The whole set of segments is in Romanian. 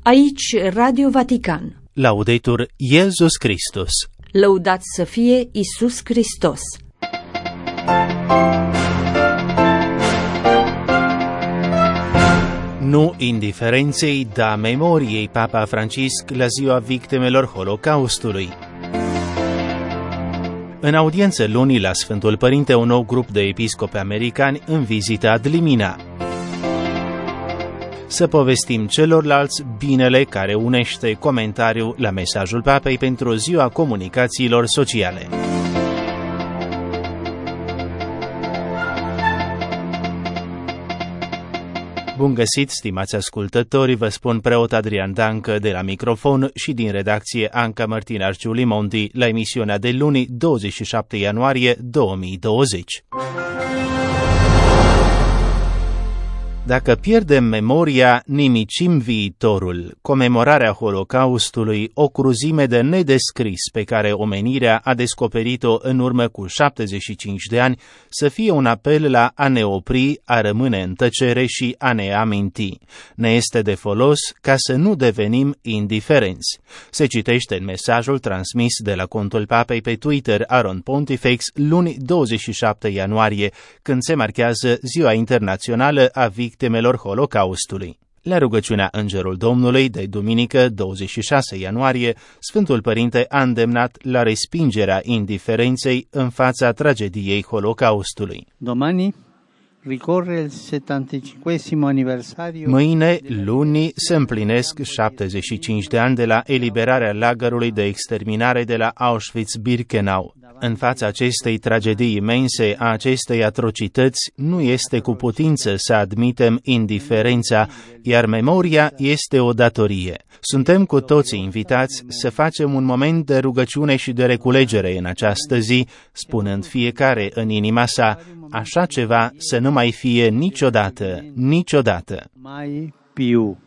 Aici Radio Vatican. Laudetur Iesus Christus. Lăudat să fie Iisus Hristos. Nu indiferenței, da memoriei Papa Francisc la ziua victimelor Holocaustului. În audiență luni la Sfântul Părinte, un nou grup de episcopi americani în vizită ad limina. Să povestim celorlalți binele care unește comentariul la mesajul Papei pentru ziua comunicațiilor sociale. Bun găsit, stimați ascultători, vă spun preot Adrian Dancă de la microfon și din redacție Anca Martina Arciuli-Monti la emisiunea de luni 27 ianuarie 2020. Dacă pierdem memoria, nimicim viitorul. Comemorarea Holocaustului, o cruzime de nedescris pe care omenirea a descoperit-o în urmă cu 75 de ani, să fie un apel la a ne opri, a rămâne în tăcere și a ne aminti. Ne este de folos ca să nu devenim indiferenți. Se citește în mesajul transmis de la contul Papei pe Twitter Aron Pontifex luni 27 ianuarie, când se marchează Ziua Internațională a Victimelor Holocaustului. La rugăciunea Îngerul Domnului de duminică 26 ianuarie, Sfântul Părinte a îndemnat la respingerea indiferenței în fața tragediei Holocaustului. Domani ricorre il 75° anniversario. Mâine, luni, se împlinesc 75 de ani de la eliberarea lagărului de exterminare de la Auschwitz-Birkenau. În fața acestei tragedii imense, a acestei atrocități, nu este cu putință să admitem indiferența, iar memoria este o datorie. Suntem cu toții invitați să facem un moment de rugăciune și de reculegere în această zi, spunând fiecare în inima sa, așa ceva să nu mai fie niciodată, niciodată. Mai più.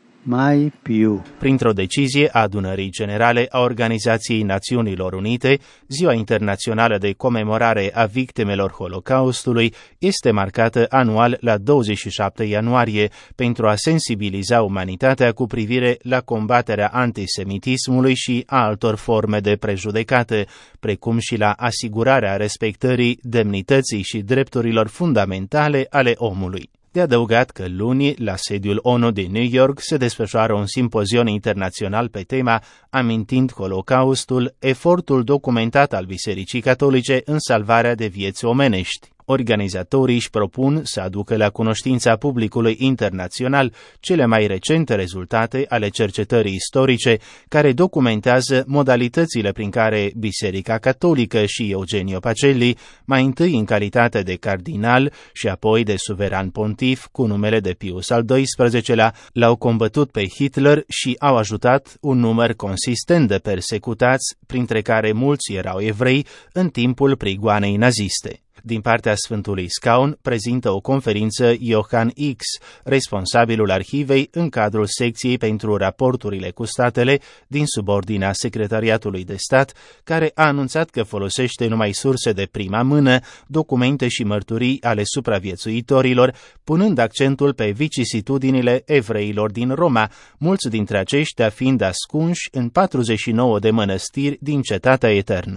Printr-o decizie a Adunării Generale a Organizației Națiunilor Unite, Ziua Internațională de Comemorare a Victimelor Holocaustului este marcată anual la 27 ianuarie pentru a sensibiliza umanitatea cu privire la combaterea antisemitismului și a altor forme de prejudecată, precum și la asigurarea respectării demnității și drepturilor fundamentale ale omului. De adăugat că luni, la sediul ONU din New York, se desfășoară un simpozion internațional pe tema Amintind Holocaustul, efortul documentat al Bisericii Catolice în salvarea de vieți omenești. Organizatorii își propun să aducă la cunoștința publicului internațional cele mai recente rezultate ale cercetării istorice care documentează modalitățile prin care Biserica Catolică și Eugenio Pacelli, mai întâi în calitate de cardinal și apoi de suveran pontif cu numele de Pius al XII-lea, l-au combătut pe Hitler și au ajutat un număr consistent de persecutați, printre care mulți erau evrei, în timpul prigoanei naziste. Din partea Sfântului Scaun prezintă o conferință Johann X, responsabilul arhivei în cadrul secției pentru raporturile cu statele din subordinea Secretariatului de Stat, care a anunțat că folosește numai surse de prima mână, documente și mărturii ale supraviețuitorilor, punând accentul pe vicisitudinile evreilor din Roma, mulți dintre aceștia fiind ascunși în 49 de mănăstiri din Cetatea Eternă.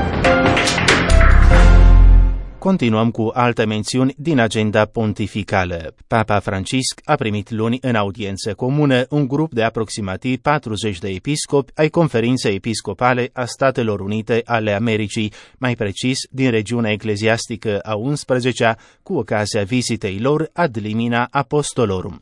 Continuăm cu alte mențiuni din agenda pontificală. Papa Francisc a primit luni în audiență comună un grup de aproximativ 40 de episcopi ai Conferinței Episcopale a Statelor Unite ale Americii, mai precis din regiunea ecleziastică a 11-a, cu ocazia vizitei lor ad limina apostolorum.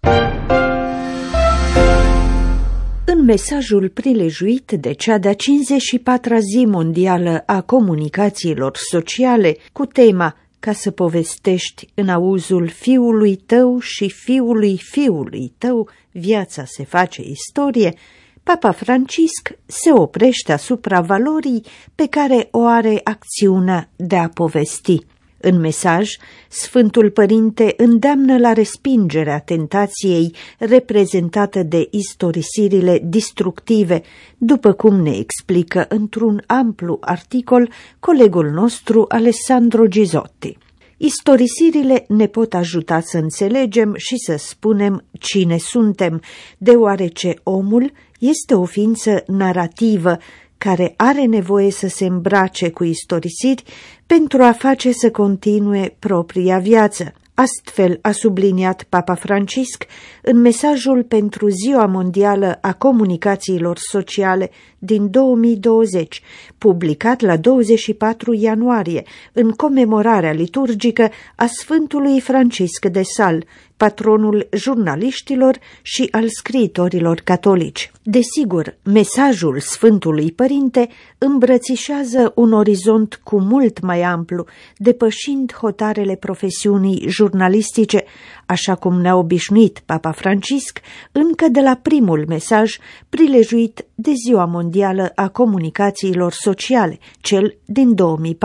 În mesajul prilejuit de cea de-a 54-a zi mondială a comunicațiilor sociale, cu tema Ca să povestești în auzul fiului tău și fiului fiului tău, viața se face istorie, Papa Francisc se oprește asupra valorii pe care o are acțiunea de a povesti. În mesaj, Sfântul Părinte îndeamnă la respingerea tentației reprezentată de istorisirile distructive, după cum ne explică într-un amplu articol colegul nostru Alessandro Gisotti. Istorisirile ne pot ajuta să înțelegem și să spunem cine suntem, deoarece omul este o ființă narrativă care are nevoie să se îmbrace cu istorisiri pentru a face să continue propria viață. Astfel a subliniat Papa Francisc în mesajul pentru Ziua Mondială a Comunicațiilor Sociale din 2020, publicat la 24 ianuarie, în comemorarea liturgică a Sfântului Francisc de Sales, patronul jurnaliștilor și al scriitorilor catolici. Desigur, mesajul Sfântului Părinte îmbrățișează un orizont cu mult mai amplu, depășind hotarele profesiunii jurnalistice, așa cum ne-a obișnuit Papa Francisc încă de la primul mesaj prilejuit de Ziua Mondială a Comunicațiilor Sociale, cel din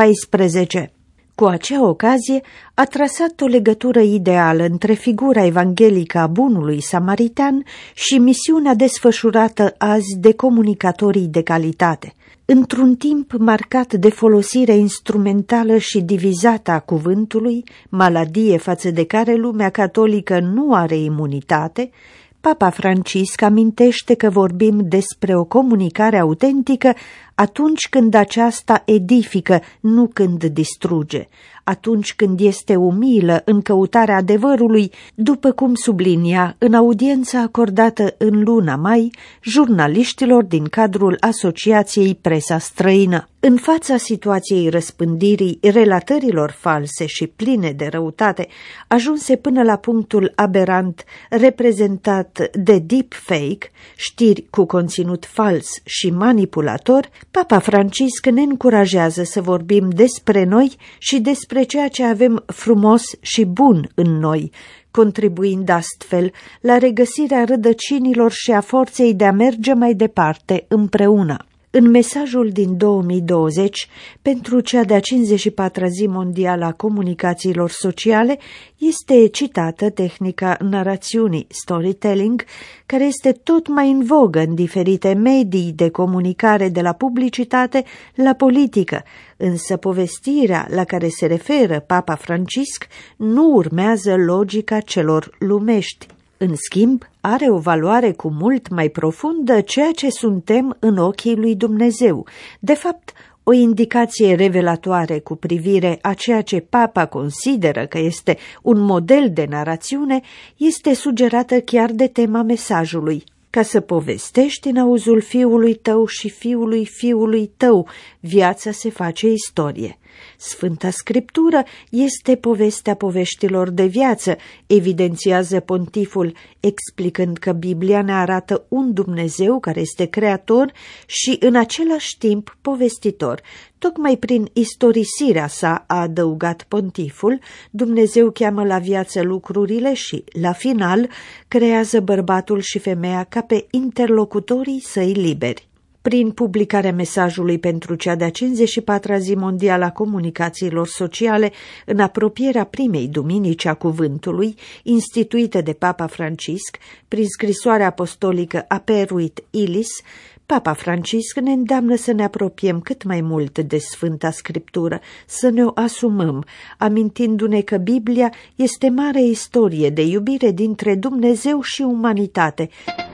2014. Cu acea ocazie a trasat o legătură ideală între figura evanghelică a bunului samaritan și misiunea desfășurată azi de comunicatorii de calitate. Într-un timp marcat de folosirea instrumentală și divizată a cuvântului, maladie față de care lumea catolică nu are imunitate, Papa Francisc amintește că vorbim despre o comunicare autentică atunci când aceasta edifică, nu când distruge, atunci când este umilă în căutarea adevărului, după cum sublinia în audiența acordată în luna mai jurnaliștilor din cadrul Asociației Presa Străină. În fața situației răspândirii relatărilor false și pline de răutate, ajunse până la punctul aberant reprezentat de deepfake, știri cu conținut fals și manipulator, Papa Francisc ne încurajează să vorbim despre noi și despre ceea ce avem frumos și bun în noi, contribuind astfel la regăsirea rădăcinilor și a forței de a merge mai departe împreună. În mesajul din 2020, pentru cea de-a 54-a zi mondială a comunicațiilor sociale, este citată tehnica narațiunii, storytelling, care este tot mai în vogă în diferite medii de comunicare, de la publicitate la politică, însă povestirea la care se referă Papa Francisc nu urmează logica celor lumești. În schimb, are o valoare cu mult mai profundă ceea ce suntem în ochii lui Dumnezeu. De fapt, o indicație revelatoare cu privire a ceea ce Papa consideră că este un model de narațiune este sugerată chiar de tema mesajului. Ca să povestești în auzul fiului tău și fiului fiului tău, viața se face istorie. Sfânta Scriptură este povestea poveștilor de viață, evidențiază pontiful, explicând că Biblia ne arată un Dumnezeu care este creator și în același timp povestitor. Tocmai prin istorisirea sa, a adăugat pontiful, Dumnezeu cheamă la viață lucrurile și, la final, creează bărbatul și femeia ca pe interlocutorii săi liberi. Prin publicarea mesajului pentru cea de-a 54-a zi mondială a comunicațiilor sociale, în apropierea primei duminici a cuvântului, instituită de Papa Francisc, prin scrisoarea apostolică Aperuit Illis, Papa Francisc ne îndeamnă să ne apropiem cât mai mult de Sfânta Scriptură, să ne o asumăm, amintindu-ne că Biblia este mare istorie de iubire dintre Dumnezeu și umanitate.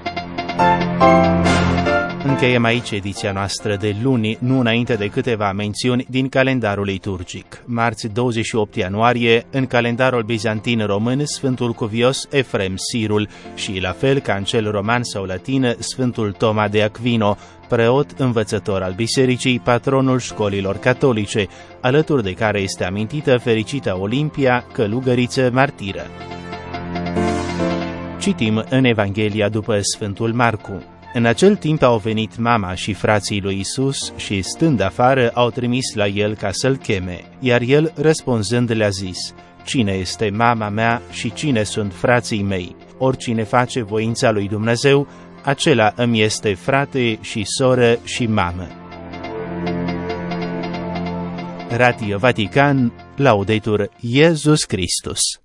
Încheiem aici ediția noastră de luni, nu înainte de câteva mențiuni din calendarul liturgic. Marți 28 ianuarie, în calendarul bizantin român, Sfântul Cuvios Efrem Sirul și, la fel ca în cel roman sau latin, Sfântul Toma de Aquino, preot învățător al bisericii, patronul școlilor catolice, alături de care este amintită fericita Olimpia, călugăriță martiră. Citim în Evanghelia după Sfântul Marcu. În acel timp au venit mama și frații lui Isus și, stând afară, au trimis la el ca să-l cheme, iar el, răspunzând, le-a zis: Cine este mama mea și cine sunt frații mei? Oricine face voința lui Dumnezeu, acela îmi este frate și soră și mamă. Radio Vatican, Laudetur Iesus Christus.